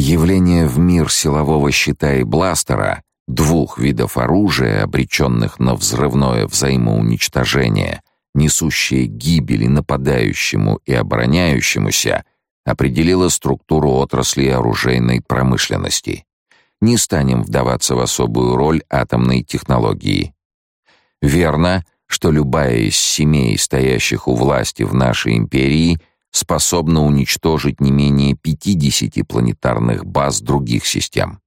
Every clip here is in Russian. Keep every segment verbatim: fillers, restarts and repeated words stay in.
Явление в мир силового щита и бластера, двух видов оружия, обреченных на взрывное взаимоуничтожение, несущее гибель и нападающему, и обороняющемуся, определило структуру отрасли оружейной промышленности. Не станем вдаваться в особую роль атомной технологии. Верно, что любая из семей, стоящих у власти в нашей империи, способна уничтожить не менее пятидесяти планетарных баз других систем.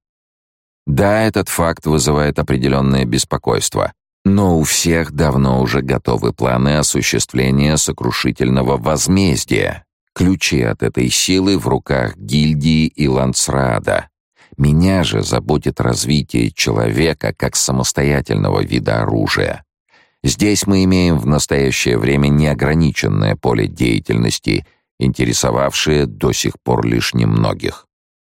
Да, этот факт вызывает определенное беспокойство, но у всех давно уже готовы планы осуществления сокрушительного возмездия. Ключи от этой силы в руках гильдии и Лансраада. Меня же заботит развитие человека как самостоятельного вида оружия. Здесь мы имеем в настоящее время неограниченное поле деятельности, интересовавшее до сих пор лишь немногих.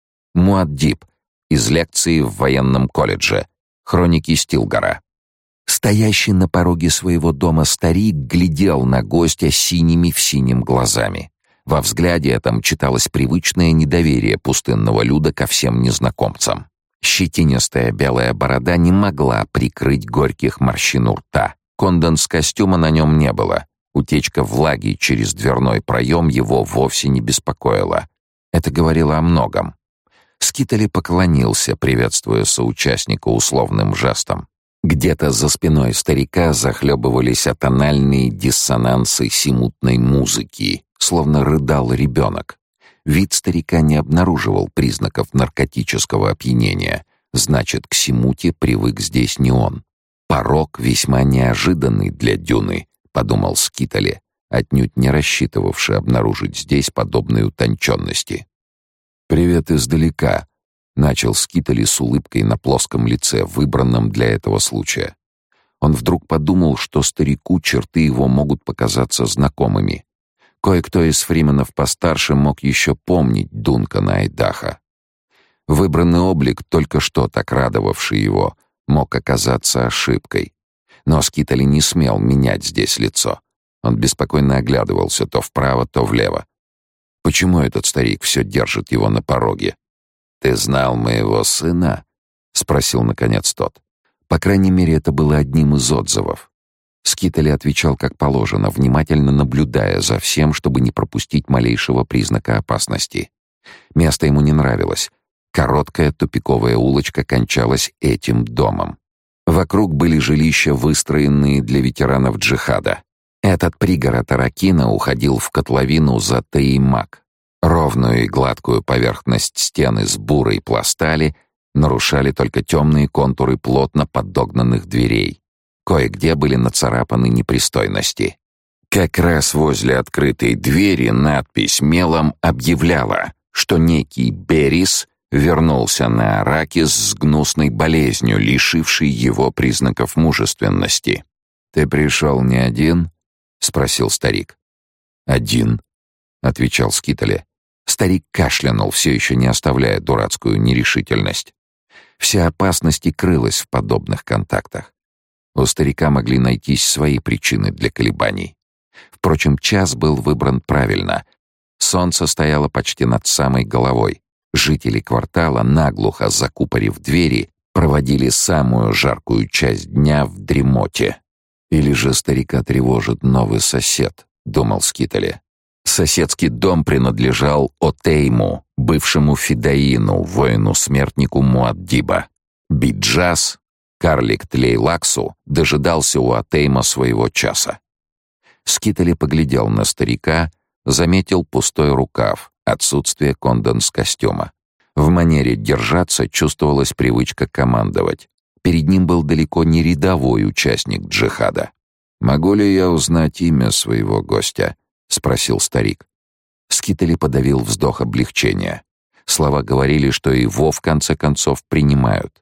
Муаддиб из лекции в военном колледже. Хроники Стилгара. Стоящий на пороге своего дома старик глядел на гостя синими в синим глазами. Во взгляде этом читалось привычное недоверие пустынного люда ко всем незнакомцам. Щетинистая белая борода не могла прикрыть горьких морщин у рта. Конденс-костюма на нем не было. Утечка влаги через дверной проем его вовсе не беспокоила. Это говорило о многом. Скитали поклонился, приветствуя соучастника условным жестом. Где-то за спиной старика захлебывались атональные диссонансы симутной музыки, словно рыдал ребенок. Вид старика не обнаруживал признаков наркотического опьянения, значит, к симуте привык здесь не он. «Порок весьма неожиданный для Дюны», — подумал Скитали, отнюдь не рассчитывавший обнаружить здесь подобной утонченности. «Привет издалека», — начал Скитали с улыбкой на плоском лице, выбранном для этого случая. Он вдруг подумал, что старику черты его могут показаться знакомыми. Кое-кто из фрименов постарше мог еще помнить Дункана Айдаха. Выбранный облик, только что так радовавший его, мог оказаться ошибкой. Но Скитали не смел менять здесь лицо. Он беспокойно оглядывался то вправо, то влево. Почему этот старик все держит его на пороге? «Ты знал моего сына?» — спросил наконец тот. По крайней мере, это было одним из отзывов. Скитали отвечал как положено, внимательно наблюдая за всем, чтобы не пропустить малейшего признака опасности. Место ему не нравилось. Короткая тупиковая улочка кончалась этим домом. Вокруг были жилища, выстроенные для ветеранов джихада. Этот пригород Аракина уходил в котловину за Таимак. Ровную и гладкую поверхность стен из бурой пластали нарушали только темные контуры плотно подогнанных дверей. Кое-где были нацарапаны непристойности. Как раз возле открытой двери надпись мелом объявляла, что некий Берис вернулся на Аракис с гнусной болезнью, лишившей его признаков мужественности. «Ты пришел не один?» — спросил старик. «Один», — отвечал Скитали. Старик кашлянул, все еще не оставляя дурацкую нерешительность. Вся опасность и крылась в подобных контактах. У старика могли найтись свои причины для колебаний. Впрочем, час был выбран правильно. Солнце стояло почти над самой головой. Жители квартала, наглухо закупорив двери, проводили самую жаркую часть дня в дремоте. «Или же старика тревожит новый сосед», — думал Скитали. Соседский дом принадлежал Отейму, бывшему фидаину, воину-смертнику Муаддиба. Биджас, карлик Тлейлаксу, дожидался у Отейма своего часа. Скитали поглядел на старика, заметил пустой рукав, отсутствие конденс-костюма. В манере держаться чувствовалась привычка командовать. Перед ним был далеко не рядовой участник джихада. «Могу ли я узнать имя своего гостя?» — спросил старик. Скитали подавил вздох облегчения. Слова говорили, что его в конце концов принимают.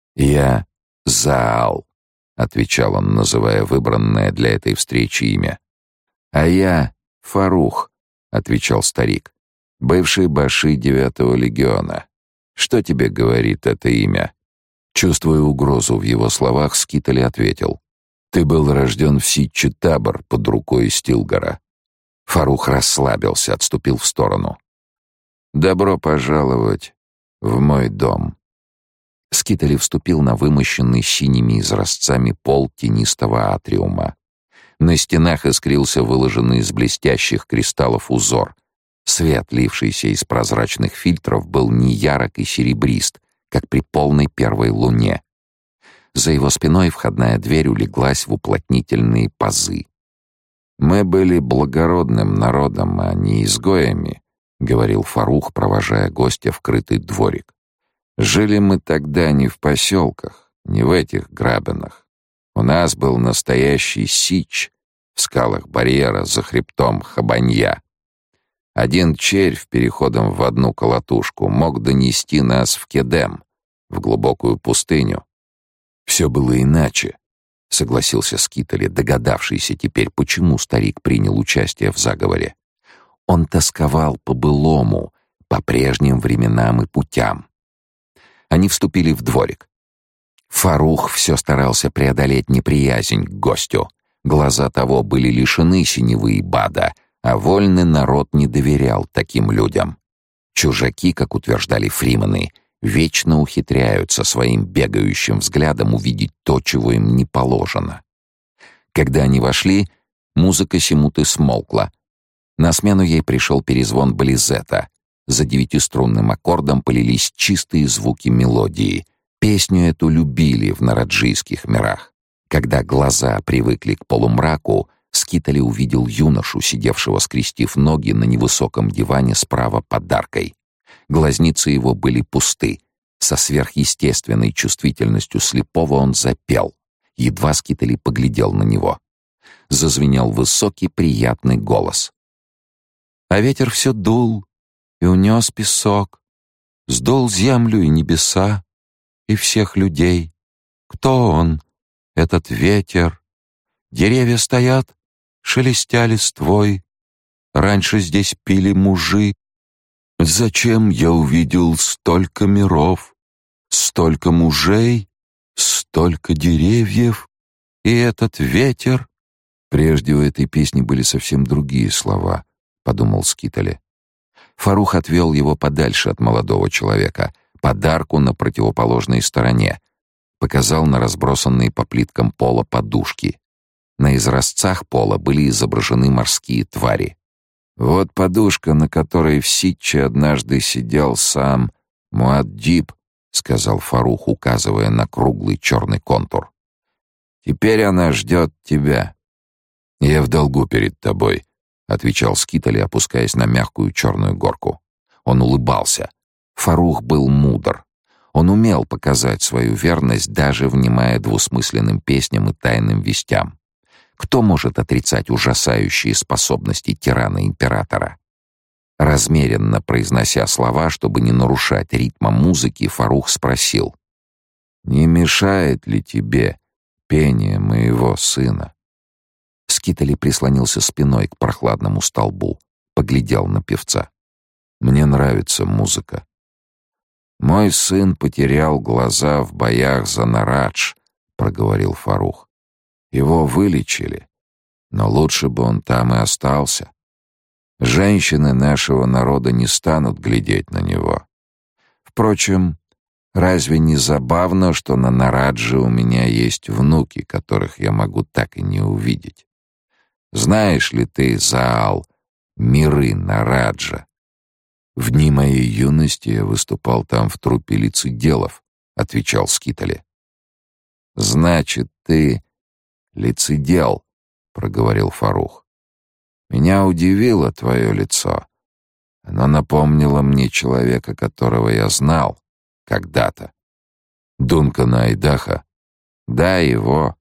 «Я Заал», — отвечал он, называя выбранное для этой встречи имя. «А я Фарух», — отвечал старик, — «бывший баши девятого легиона. Что тебе говорит это имя?» Чувствуя угрозу в его словах, Скитали ответил: «Ты был рожден в Ситче-Табор под рукой Стилгара». Фарух расслабился, отступил в сторону. «Добро пожаловать в мой дом». Скитали вступил на вымощенный синими изразцами пол тенистого атриума. На стенах искрился выложенный из блестящих кристаллов узор. Свет, лившийся из прозрачных фильтров, был не ярок и серебрист, как при полной первой луне. За его спиной входная дверь улеглась в уплотнительные пазы. «Мы были благородным народом, а не изгоями», — говорил Фарух, провожая гостя в крытый дворик. «Жили мы тогда не в поселках, не в этих грабинах. У нас был настоящий сич в скалах барьера за хребтом Хабанья. Один червь переходом в одну колотушку мог донести нас в Кедем, в глубокую пустыню. Все было иначе», — согласился Скитали, догадавшийся теперь, почему старик принял участие в заговоре. Он тосковал по былому, по прежним временам и путям. Они вступили в дворик. Фарух все старался преодолеть неприязнь к гостю. Глаза того были лишены синевы и бада, а вольный народ не доверял таким людям. Чужаки, как утверждали фримены, вечно ухитряются своим бегающим взглядом увидеть то, чего им не положено. Когда они вошли, музыка симуты смолкла. На смену ей пришел перезвон бализета. За девятиструнным аккордом полились чистые звуки мелодии. Песню эту любили в нараджийских мирах. Когда глаза привыкли к полумраку, Скитали увидел юношу, сидевшего скрестив ноги на невысоком диване справа под аркой. Глазницы его были пусты. Со сверхъестественной чувствительностью слепого он запел. Едва Скитали поглядел на него. Зазвенел высокий приятный голос. А ветер все дул и унес песок, сдул землю и небеса, и всех людей. Кто он, этот ветер? Деревья стоят, шелестя листвой. Раньше здесь пили мужи. Зачем я увидел столько миров, столько мужей, столько деревьев? И этот ветер... Прежде у этой песни были совсем другие слова, подумал Скитали. Фарух отвел его подальше от молодого человека, под арку на противоположной стороне, показал на разбросанные по плиткам пола подушки. На изразцах пола были изображены морские твари. «Вот подушка, на которой в Ситче однажды сидел сам Муаддиб», — сказал Фарух, указывая на круглый черный контур. «Теперь она ждет тебя». «Я в долгу перед тобой», — отвечал Скитали, опускаясь на мягкую черную горку. Он улыбался. Фарух был мудр. Он умел показать свою верность, даже внимая двусмысленным песням и тайным вестям. Кто может отрицать ужасающие способности тирана-императора? Размеренно произнося слова, чтобы не нарушать ритма музыки, Фарух спросил: «Не мешает ли тебе пение моего сына?» Скитали прислонился спиной к прохладному столбу, поглядел на певца. «Мне нравится музыка». «Мой сын потерял глаза в боях за Нарадж», — проговорил Фарух. «Его вылечили, но лучше бы он там и остался. Женщины нашего народа не станут глядеть на него. Впрочем, разве не забавно, что на Нарадже у меня есть внуки, которых я могу так и не увидеть? Знаешь ли ты, Заал, миры Нараджа?» «В дни моей юности я выступал там в труппе лицеделов», — отвечал Скитали. «Значит, ты лицедел», — проговорил Фарух. «Меня удивило твое лицо. Оно напомнило мне человека, которого я знал когда-то». «Дункана Айдаха?» «Да, его.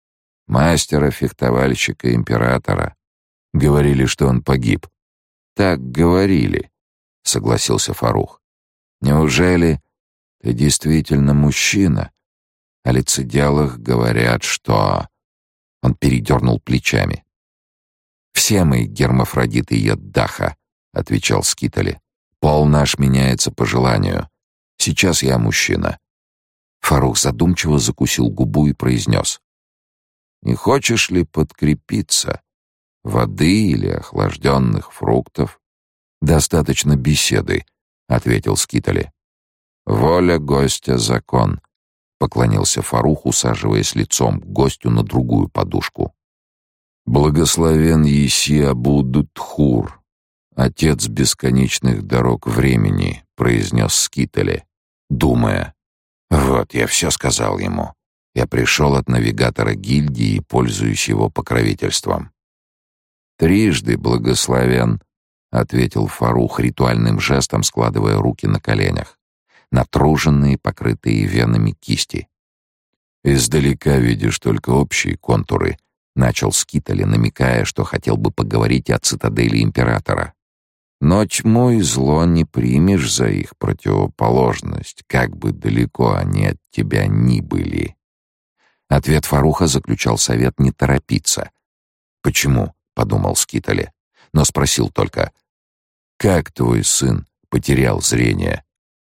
Мастера-фехтовальщика императора. Говорили, что он погиб». «Так говорили», — согласился Фарух. «Неужели ты действительно мужчина? О лицеделах говорят, что...» Он передернул плечами. «Все мы гермафродиты Йоддаха», — отвечал Скитали. «Пол наш меняется по желанию. Сейчас я мужчина». Фарух задумчиво закусил губу и произнес: «Не хочешь ли подкрепиться? Воды или охлажденных фруктов?» «Достаточно беседы», — ответил Скитали. Воля гостя — закон, поклонился Фарух, усаживаясь лицом к гостю на другую подушку. Благословен еси Абу-Дутхур, отец бесконечных дорог времени, произнес Скитали, думая: вот, я все сказал ему. Я пришел от навигатора гильдии и пользуюсь его покровительством. Трижды благословен, ответил Фарух ритуальным жестом, складывая руки на коленях, натруженные, покрытые венами кисти. Издалека видишь только общие контуры, начал Скитали, намекая, что хотел бы поговорить о цитадели императора. Но тьму и зло не примешь за их противоположность, как бы далеко они от тебя ни были. Ответ Фаруха заключал совет не торопиться. «Почему?» — подумал Скитали, но спросил только: «Как твой сын потерял зрение?»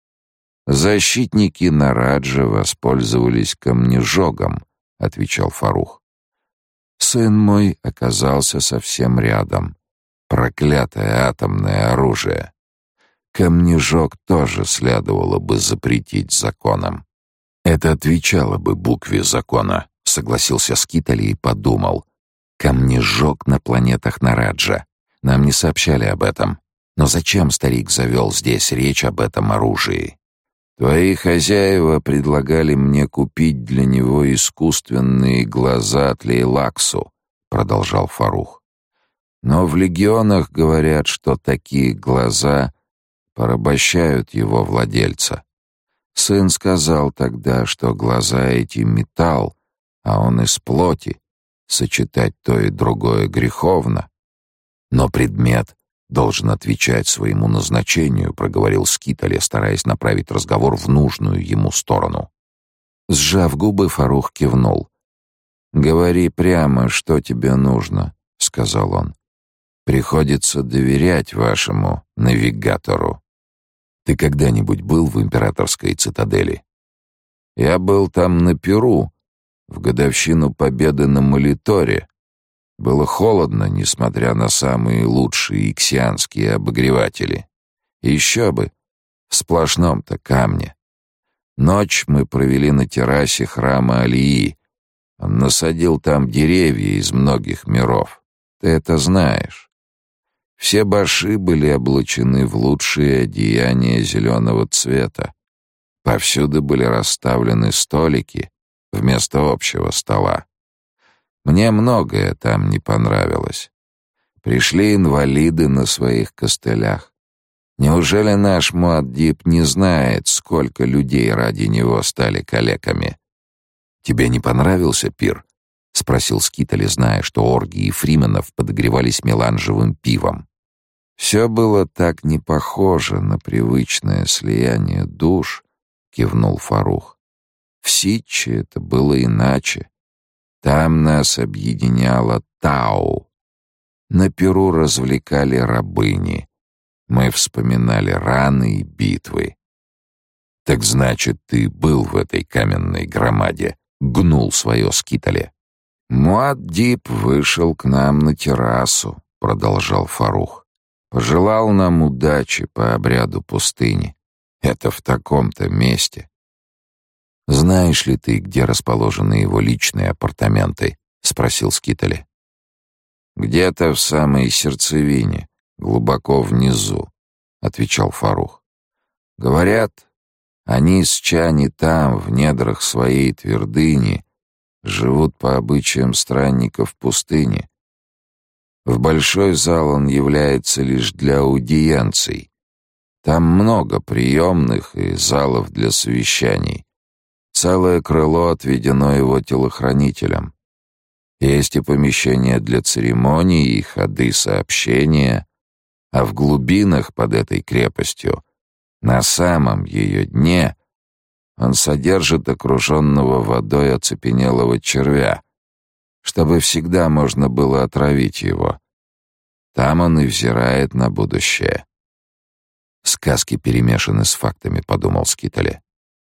«Защитники Нараджа воспользовались камнежогом», — отвечал Фарух. «Сын мой оказался совсем рядом. Проклятое атомное оружие. Камнежог тоже следовало бы запретить законом». «Это отвечало бы букве закона», — согласился Скитали и подумал. «Камнежог на планетах Нараджа. Нам не сообщали об этом. Но зачем старик завел здесь речь об этом оружии?» «Твои хозяева предлагали мне купить для него искусственные глаза Тлейлаксу», — продолжал Фарух. «Но в легионах говорят, что такие глаза порабощают его владельца. Сын сказал тогда, что глаза эти — металл, а он из плоти. Сочетать то и другое греховно. Но предмет должен отвечать своему назначению», — проговорил Скитали, стараясь направить разговор в нужную ему сторону. Сжав губы, Фарух кивнул. «Говори прямо, что тебе нужно», — сказал он. «Приходится доверять вашему навигатору». «Ты когда-нибудь был в императорской цитадели?» «Я был там на Перу, в годовщину победы на Молиторе. Было холодно, несмотря на самые лучшие иксианские обогреватели. И еще бы, в сплошном-то камне. Ночь мы провели на террасе храма Алии. Он насадил там деревья из многих миров. Ты это знаешь. Все баши были облачены в лучшие одеяния зеленого цвета. Повсюду были расставлены столики вместо общего стола. Мне многое там не понравилось. Пришли инвалиды на своих костылях. Неужели наш Муаддиб не знает, сколько людей ради него стали калеками? «Тебе не понравился пир?» — спросил Скитали, зная, что оргии фрименов подогревались меланжевым пивом. «Все было так не похоже на привычное слияние душ», — кивнул Фарух. «В Ситче это было иначе. Там нас объединяла Тау. На Перу развлекали рабыни. Мы вспоминали раны и битвы». «Так значит, ты был в этой каменной громаде?» — гнул свое Скитали. «Муаддиб вышел к нам на террасу», — продолжал Фарух. «Пожелал нам удачи по обряду пустыни. Это в таком-то месте». «Знаешь ли ты, где расположены его личные апартаменты?» — спросил Скитали. «Где-то в самой сердцевине, глубоко внизу», — отвечал Фарух. «Говорят, они с Чани там, в недрах своей твердыни, живут по обычаям странников пустыни. В большой зал он является лишь для аудиенций. Там много приемных и залов для совещаний. Целое крыло отведено его телохранителям. Есть и помещения для церемоний, и ходы сообщения, а в глубинах под этой крепостью, на самом ее дне, он содержит окруженного водой оцепенелого червя, чтобы всегда можно было отравить его. Там он и взирает на будущее». «Сказки перемешаны с фактами», — подумал Скитали.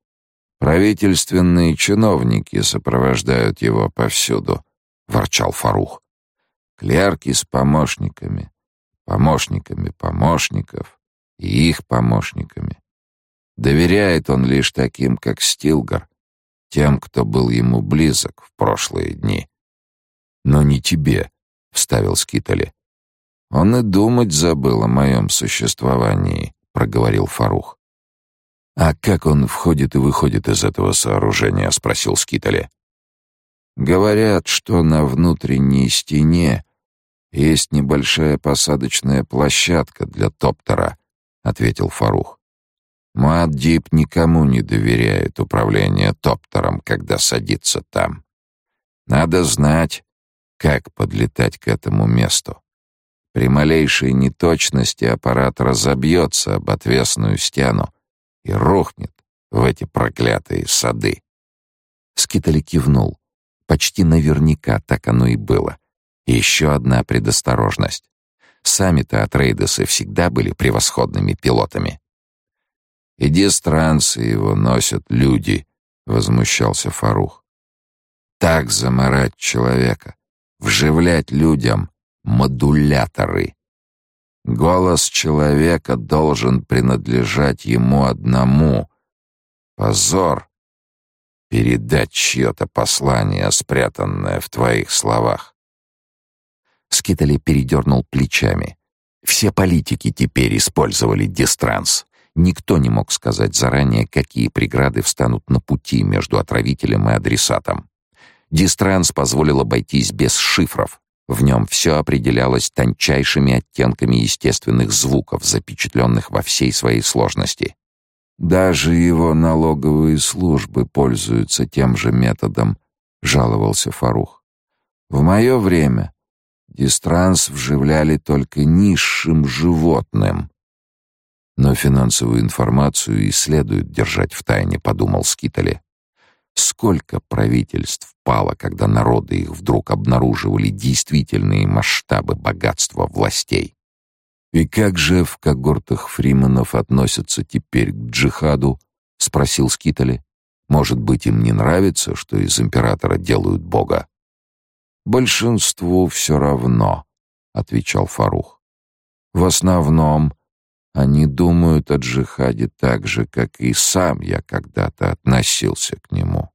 «Правительственные чиновники сопровождают его повсюду», — ворчал Фарух. «Клерки с помощниками, помощниками помощников и их помощниками. Доверяет он лишь таким, как Стилгар, тем, кто был ему близок в прошлые дни. «Но не тебе», — вставил Скитали. «Он и думать забыл о моем существовании», — проговорил Фарух. «А как он входит и выходит из этого сооружения?» — спросил Скитали. «Говорят, что на внутренней стене есть небольшая посадочная площадка для топтера», — ответил Фарух. «Муаддиб никому не доверяет управление топтером, когда садится там. Надо знать, как подлетать к этому месту. При малейшей неточности аппарат разобьется об отвесную стену и рухнет в эти проклятые сады». Скитали кивнул. Почти наверняка так оно и было. И еще одна предосторожность. Сами-то Атрейдесы всегда были превосходными пилотами. «И дистрансы его носят люди», — возмущался Фарух. «Так заморать человека, вживлять людям модуляторы. Голос человека должен принадлежать ему одному. Позор передать чье-то послание, спрятанное в твоих словах». Скитали передернул плечами. Все политики теперь использовали дистранс. Никто не мог сказать заранее, какие преграды встанут на пути между отравителем и адресатом. Дистранс позволил обойтись без шифров. В нем все определялось тончайшими оттенками естественных звуков, запечатленных во всей своей сложности. «Даже его налоговые службы пользуются тем же методом», — жаловался Фарух. «В мое время дистранс вживляли только низшим животным». «Но финансовую информацию и следует держать в тайне», — подумал Скитали. Сколько правительств пало, когда народы их вдруг обнаруживали действительные масштабы богатства властей. «И как же в когортах фриманов относятся теперь к джихаду?» — спросил Скитали. «Может быть, им не нравится, что из императора делают бога?» «Большинству все равно», — отвечал Фарух. «В основном они думают о джихаде так же, как и сам я когда-то относился к нему.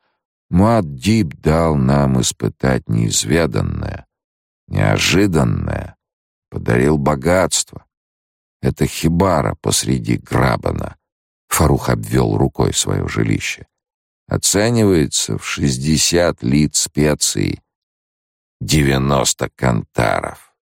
Муаддиб дал нам испытать неизведанное, неожиданное, подарил богатство. Это хибара посреди Грабана». Фарух обвел рукой свое жилище. «Оценивается в шестьдесят лит специй, девяносто кантаров.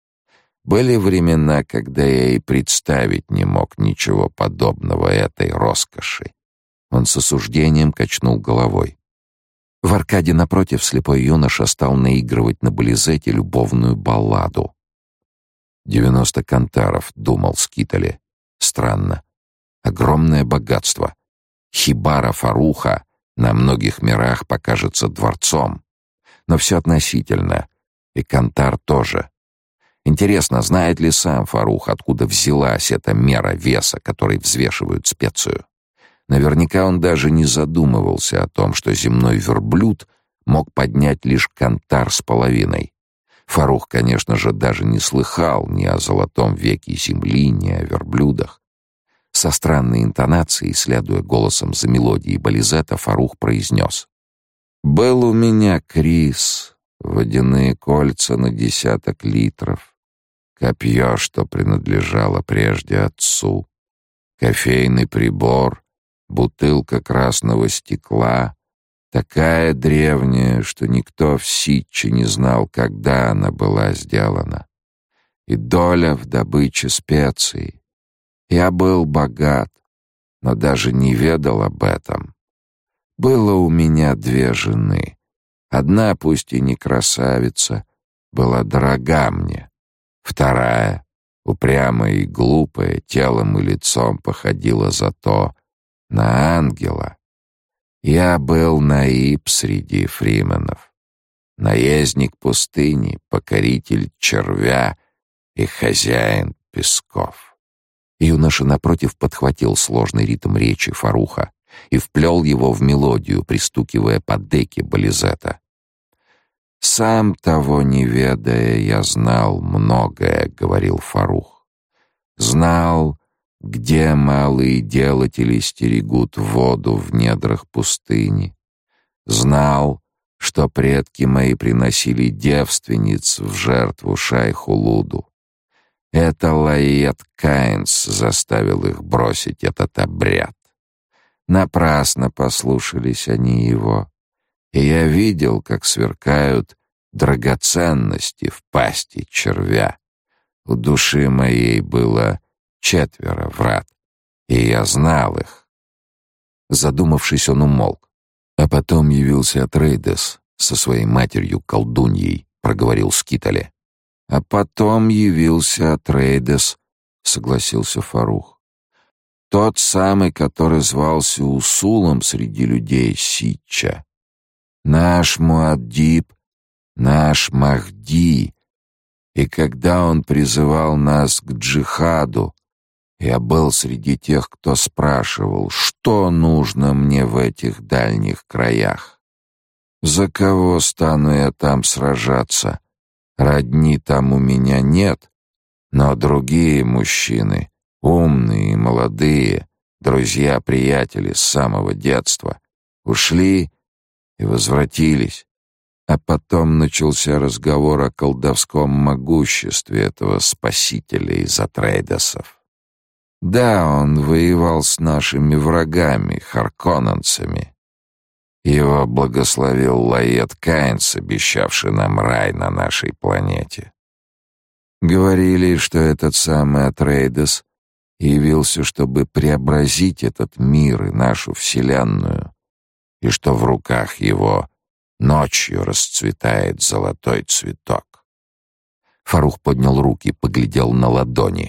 Были времена, когда я и представить не мог ничего подобного этой роскоши». Он с осуждением качнул головой. В аркаде напротив слепой юноша стал наигрывать на бализете любовную балладу. «Девяносто кантаров», — думал Скитали. «Странно. Огромное богатство. Хибара Фаруха на многих мирах покажется дворцом. Но все относительно. И кантар тоже. Интересно, знает ли сам Фарух, откуда взялась эта мера веса, которой взвешивают специю? Наверняка он даже не задумывался о том, что земной верблюд мог поднять лишь кантар с половиной. Фарух, конечно же, даже не слыхал ни о золотом веке земли, ни о верблюдах. Со странной интонацией, следуя голосом за мелодией бализета, Фарух произнес: «Был у меня крис, водяные кольца на десяток литров, копье, что принадлежало прежде отцу, кофейный прибор, бутылка красного стекла, такая древняя, что никто в Ситче не знал, когда она была сделана, и доля в добыче специй. Я был богат, но даже не ведал об этом. Было у меня две жены. Одна, пусть и не красавица, была дорога мне. Вторая, упрямая и глупая, телом и лицом походила зато на ангела. Я был наиб среди фрименов, наездник пустыни, покоритель червя и хозяин песков». Юноша напротив подхватил сложный ритм речи Фаруха и вплел его в мелодию, пристукивая по деке бализета. «Сам того не ведая, я знал многое», — говорил Фарух. «Знал, где малые делатели стерегут воду в недрах пустыни. Знал, что предки мои приносили девственниц в жертву шайху Луду. Это Лаят Каинс заставил их бросить этот обряд. Напрасно послушались они его, и я видел, как сверкают драгоценности в пасти червя. У души моей было четверо врат, и я знал их. Задумавшись, он умолк. А потом явился Атрейдес со своей матерью-колдуньей, проговорил Скитали. А потом явился Атрейдес, согласился Фарух. Тот самый, который звался Усулом среди людей Ситча. Наш Муаддиб, наш Махди. И когда он призывал нас к джихаду, я был среди тех, кто спрашивал, что нужно мне в этих дальних краях. За кого стану я там сражаться? Родни там у меня нет, но другие мужчины, умные и молодые, друзья-приятели с самого детства, ушли и возвратились. А потом начался разговор о колдовском могуществе этого спасителя из Атрейдесов. Да, он воевал с нашими врагами, харконненцами. Его благословил Лаят Каинс, обещавший нам рай на нашей планете. Говорили, что этот самый Атрейдес явился, чтобы преобразить этот мир и нашу вселенную, и что в руках его ночью расцветает золотой цветок. Фарух поднял руки, поглядел на ладони.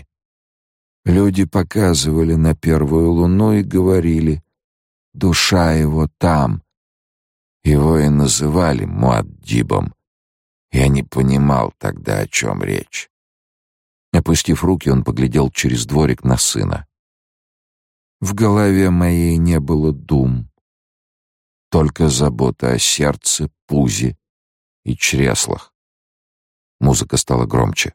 Люди показывали на первую луну и говорили: душа его там. Его и называли Муаддибом. Я не понимал тогда, о чем речь. Опустив руки, он поглядел через дворик на сына. В голове моей не было дум, только забота о сердце, пузе и чреслах. Музыка стала громче.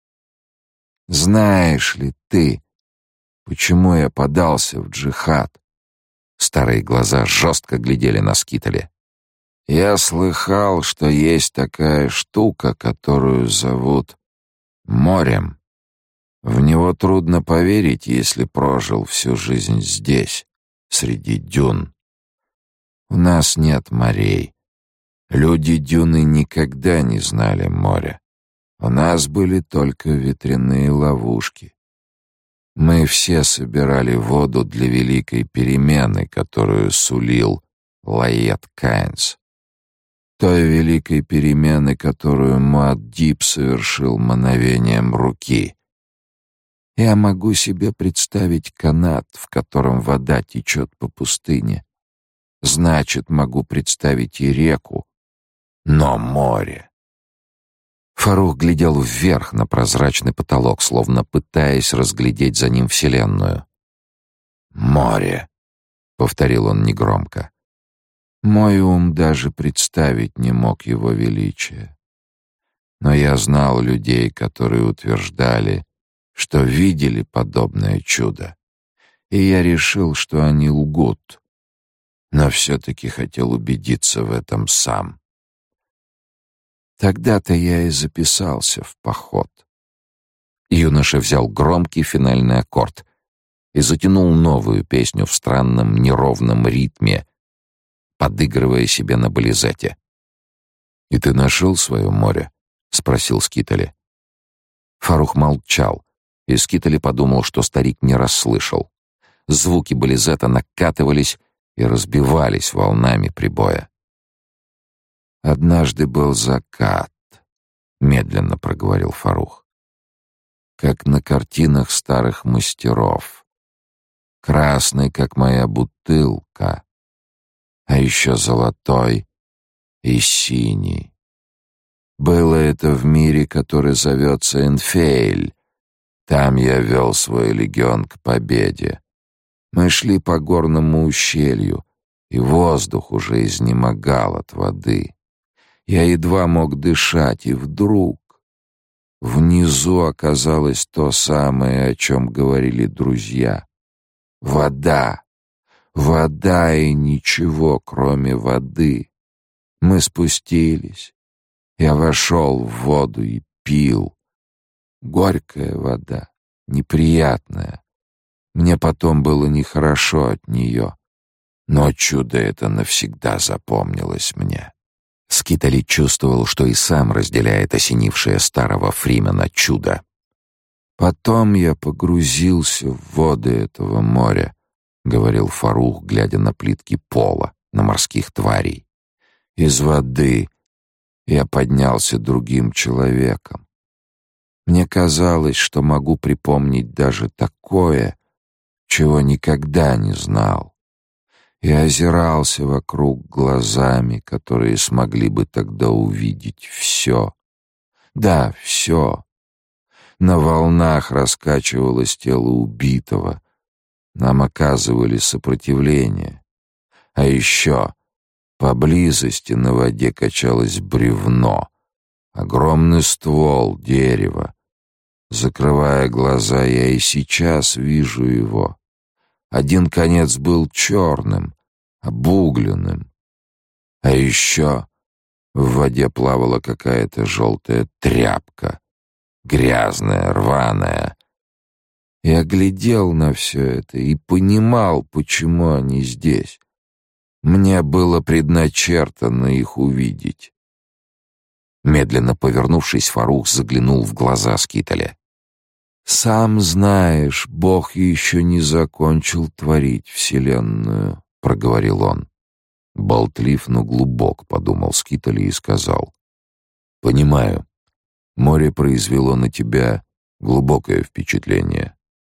Знаешь ли ты, почему я подался в джихад? Старые глаза жестко глядели на Скитали. Я слыхал, что есть такая штука, которую зовут морем. В него трудно поверить, если прожил всю жизнь здесь, среди дюн. У нас нет морей. Люди дюны никогда не знали моря. У нас были только ветряные ловушки. Мы все собирали воду для великой перемены, которую сулил Лаят Каинс. Той великой перемены, которую Муаддиб совершил мановением руки. Я могу себе представить канат, в котором вода течет по пустыне. Значит, могу представить и реку, но море. Фарух глядел вверх на прозрачный потолок, словно пытаясь разглядеть за ним вселенную. «Море», — повторил он негромко. Мой ум даже представить не мог его величия. Но я знал людей, которые утверждали, что видели подобное чудо, и я решил, что они лгут, но все-таки хотел убедиться в этом сам. Тогда-то я и записался в поход. Юноша взял громкий финальный аккорд и затянул новую песню в странном неровном ритме, подыгрывая себе на бализете. «И ты нашел свое море?» — спросил Скитали. Фарух молчал, и Скитали подумал, что старик не расслышал. Звуки бализета накатывались и разбивались волнами прибоя. «Однажды был закат», — медленно проговорил Фарух, «как на картинах старых мастеров, красный, как моя бутылка, а еще золотой и синий. Было это в мире, который зовется Энфейль. Там я вел свой легион к победе. Мы шли по горному ущелью, и воздух уже изнемогал от воды. Я едва мог дышать, и вдруг Внизу оказалось то самое, о чем говорили друзья. Вода. Вода и ничего, кроме воды. Мы спустились. Я вошел в воду и пил. Горькая вода, неприятная. Мне потом было нехорошо от нее. Но чудо это навсегда запомнилось мне. Скитали чувствовал, что и сам разделяет осенившее старого Фримена чудо. «Потом я погрузился в воды этого моря», — говорил Фарух, глядя на плитки пола, на морских тварей. «Из воды я поднялся другим человеком. Мне казалось, что могу припомнить даже такое, чего никогда не знал. Я озирался вокруг глазами, которые смогли бы тогда увидеть все. Да, все. На волнах раскачивалось тело убитого. Нам оказывали сопротивление. А еще поблизости на воде качалось бревно, огромный ствол дерева. Закрывая глаза, я и сейчас вижу его. Один конец был черным, обугленным. А еще в воде плавала какая-то желтая тряпка, грязная, рваная. Я глядел на все это и понимал, почему они здесь. Мне было предначертано их увидеть. Медленно повернувшись, Фарух заглянул в глаза Скиталя. «Сам знаешь, Бог еще не закончил творить вселенную», — проговорил он. «Болтлив, но глубок», — подумал Скиталь и сказал. «Понимаю. Море произвело на тебя глубокое впечатление».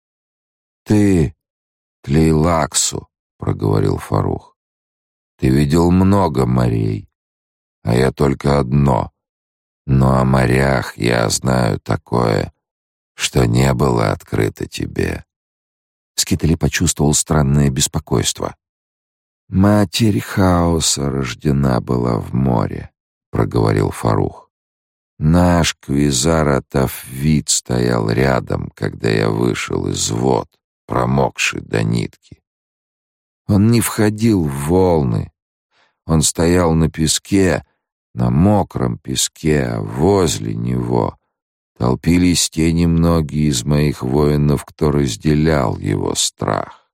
«Ты Тлейлаксу», — проговорил Фарух. «Ты видел много морей, а я только одно. Но о морях я знаю такое, что не было открыто тебе». Скитали почувствовал странное беспокойство. «Матерь хаоса рождена была в море», — проговорил Фарух. «Наш Квизар Тафвид стоял рядом, когда я вышел из вод, промокший до нитки. Он не входил в волны. Он стоял на песке, на мокром песке, а возле него толпились те немногие из моих воинов, кто разделял его страх.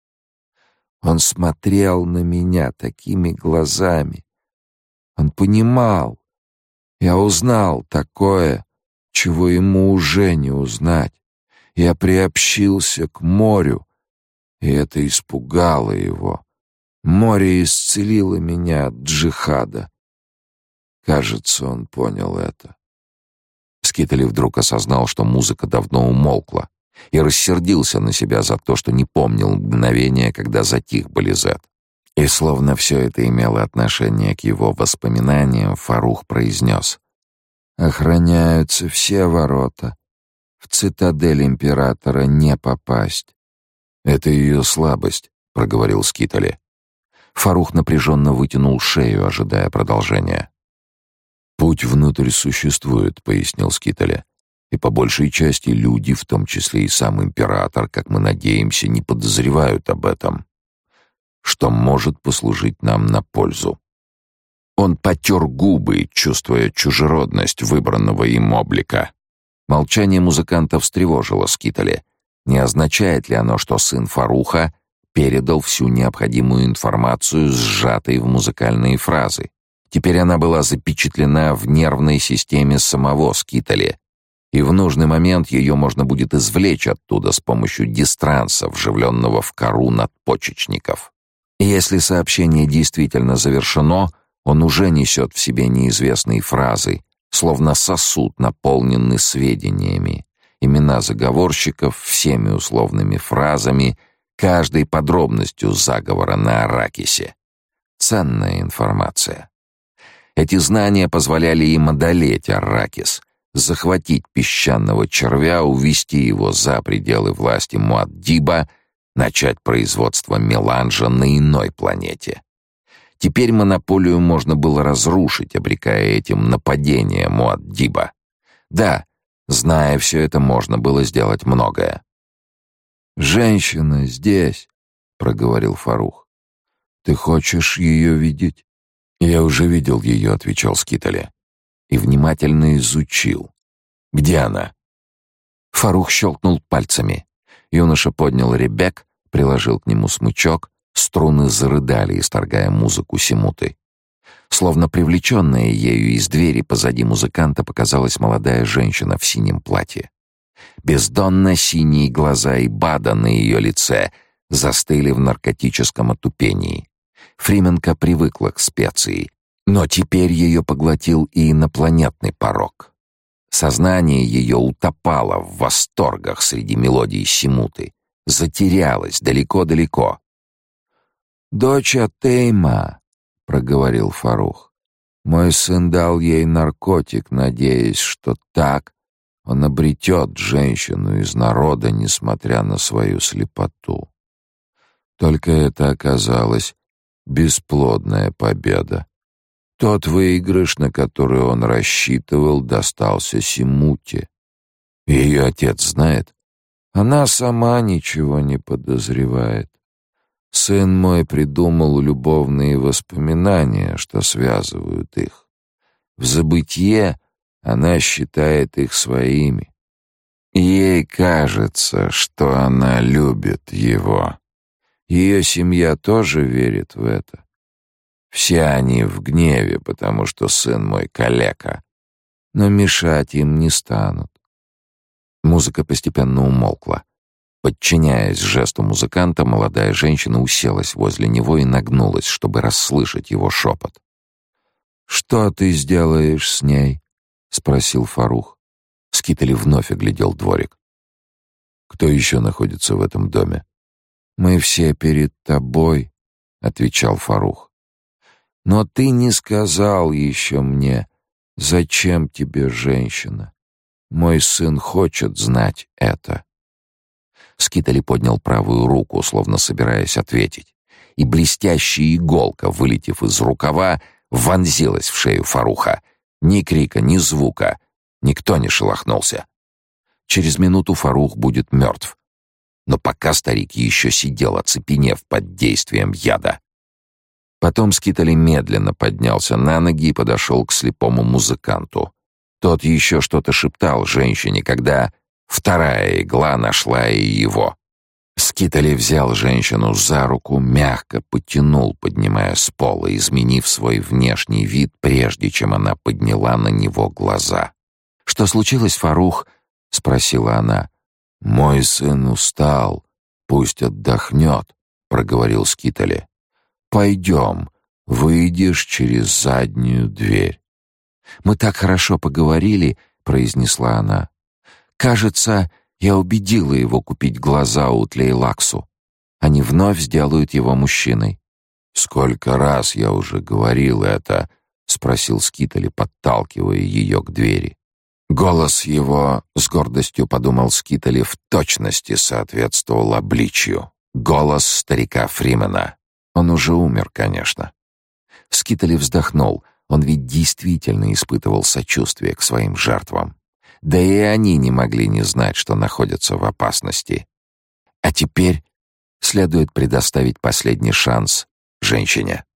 Он смотрел на меня такими глазами. Он понимал. Я узнал такое, чего ему уже не узнать. Я приобщился к морю, и это испугало его. Море исцелило меня от джихада. Кажется, он понял это». Скитали вдруг осознал, что музыка давно умолкла, и рассердился на себя за то, что не помнил мгновения, когда затих Бализет. И словно все это имело отношение к его воспоминаниям, Фарух произнес: «Охраняются все ворота. В цитадель императора не попасть». «Это ее слабость», — проговорил Скитали. Фарух напряженно вытянул шею, ожидая продолжения. «Путь внутрь существует», — пояснил Скитали. «И по большей части люди, в том числе и сам император, как мы надеемся, не подозревают об этом, что может послужить нам на пользу». Он потер губы, чувствуя чужеродность выбранного им облика. Молчание музыканта встревожило Скитали. Не означает ли оно, что сын Фаруха передал всю необходимую информацию, сжатой в музыкальные фразы? Теперь она была запечатлена в нервной системе самого Скитали, и в нужный момент ее можно будет извлечь оттуда с помощью дистранса, вживленного в кору надпочечников. И если сообщение действительно завершено, он уже несет в себе неизвестные фразы, словно сосуд, наполненный сведениями, имена заговорщиков, всеми условными фразами, каждой подробностью заговора на Аракисе. Ценная информация. Эти знания позволяли им одолеть Арракис, захватить песчаного червя, увести его за пределы власти Муаддиба, начать производство меланжа на иной планете. Теперь монополию можно было разрушить, обрекая этим на падение Муаддиба. Да, Зная все это, можно было сделать многое. «Женщина здесь», — проговорил Фарух. «Ты хочешь ее видеть?» «Я уже видел ее», — отвечал Скитали. И внимательно изучил. «Где она?» Фарух щелкнул пальцами. Юноша поднял ребек, приложил к нему смычок, струны зарыдали, исторгая музыку симуты. Словно привлеченная ею из двери позади музыканта показалась молодая женщина в синем платье. Бездонно синие глаза и Ибада на ее лице застыли в наркотическом отупении. Фрименко привыкла к специи, но теперь ее поглотил и инопланетный порок. Сознание ее утопало в восторгах среди мелодий симуты, затерялось далеко-далеко. «Дочь Атейма», — проговорил Фарух. «Мой сын дал ей наркотик, надеясь, что так он обретет женщину из народа, несмотря на свою слепоту. Только это оказалось бесплодная победа. Тот выигрыш, на который он рассчитывал, достался Симуте. Ее отец знает? Она сама ничего не подозревает. Сын мой придумал любовные воспоминания, что связывают их. В забытье она считает их своими. Ей кажется, что она любит его. Ее семья тоже верит в это. Все они в гневе, потому что сын мой калека. Но мешать им не станут. Музыка постепенно умолкла. Подчиняясь жесту музыканта, молодая женщина уселась возле него и нагнулась, чтобы расслышать его шепот. «Что ты сделаешь с ней?» — спросил Фарух. Скитали вновь оглядел дворик. «Кто еще находится в этом доме?» «Мы все перед тобой», — отвечал Фарух. «Но ты не сказал еще мне, зачем тебе женщина. Мой сын хочет знать это». Скитали поднял правую руку, словно собираясь ответить, и блестящая иголка, вылетев из рукава, вонзилась в шею Фаруха. Ни крика, ни звука. Никто не шелохнулся. Через минуту Фарух будет мертв. Но пока старик еще сидел, оцепенев под действием яда. Потом Скитали медленно поднялся на ноги и подошел к слепому музыканту. Тот еще что-то шептал женщине, когда вторая игла нашла и его. Скитали взял женщину за руку, мягко потянул, поднимая с пола, изменив свой внешний вид, прежде чем она подняла на него глаза. «Что случилось, Фарух?» — спросила она. «Мой сын устал, пусть отдохнет», — проговорил Скитали. «Пойдем, выйдешь через заднюю дверь». «Мы так хорошо поговорили», — произнесла она. «Кажется, я убедила его купить глаза у Тлейлаксу. Они вновь сделают его мужчиной». «Сколько раз я уже говорил это?» — спросил Скитали, подталкивая ее к двери. Голос его, с гордостью подумал Скитали, в точности соответствовал обличью. Голос старика Фримена. Он уже умер, конечно. Скитали вздохнул. Он ведь действительно испытывал сочувствие к своим жертвам. Да и они не могли не знать, что находятся в опасности. А теперь следует предоставить последний шанс женщине.